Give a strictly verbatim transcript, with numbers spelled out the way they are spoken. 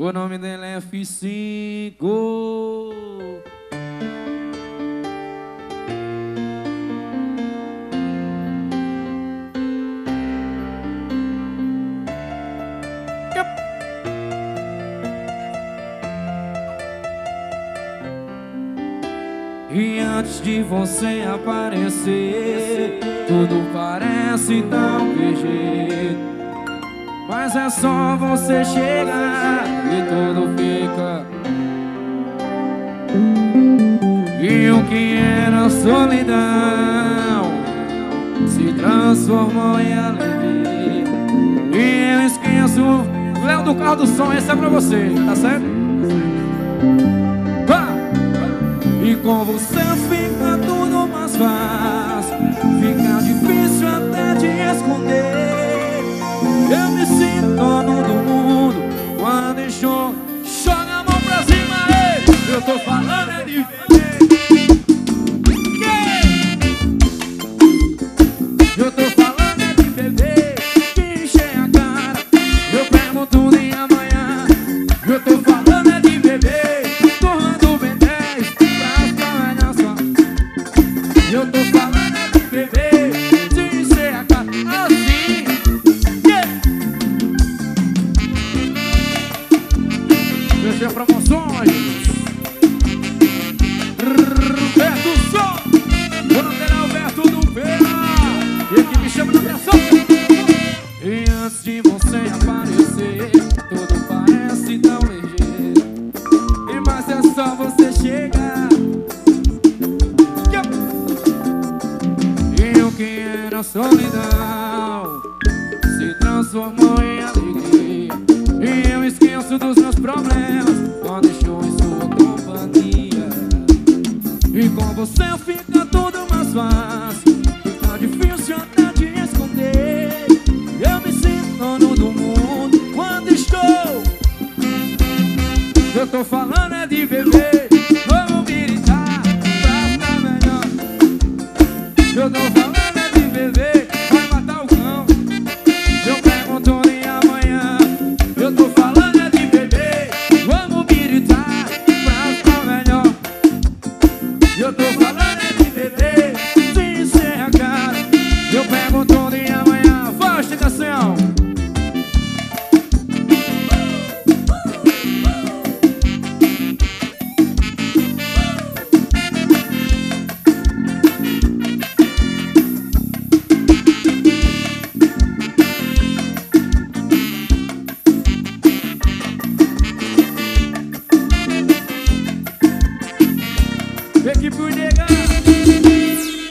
O nome dela é F cinco. E antes de você aparecer, tudo parece tão perfeito, mas é só você chegar e tudo fica. E o que era solidão se transformou em alegria. E eu esqueço o Léo do carro do som, esse é pra você, tá certo? E com você fica tudo mais fácil, fica difícil até te esconder. Eu me sinto dono do mundo quando enxou. Joga a mão pra cima, ei! Eu tô falando é de viver. Eu tô falando é de beber, de encher a cara. Eu pego tudo em amanhã. Eu tô falando é de beber, torrando bem dez pra ficar na sua. Eu tô falando é de beber, de encher a cara. Assim, yeah. Deixa promoções. Alberto Som, o nome dele é Alberto do Pera. E que me chama na pressão. E antes de você aparecer, tudo parece tão ligeiro. E mas é só você chegar. E o que era solidão se transformou em alegria. E eu esqueço dos meus problemas quando estou em sua companhia. E com você fica tudo mais fácil, fica difícil até te esconder. Eu me sinto dono do mundo quando estou. Eu tô falando é de beber, vamos gritar pra ficar melhor. Eu tô falando é de beber, vai matar o cão. Eu pego tudo em amanhã. Eu tô falando é de beber, vamos gritar pra ficar melhor. Eu tô falando é de beber, de encher a cara. Eu pego tudo em amanhã. Voz de canção. Equipe Nega.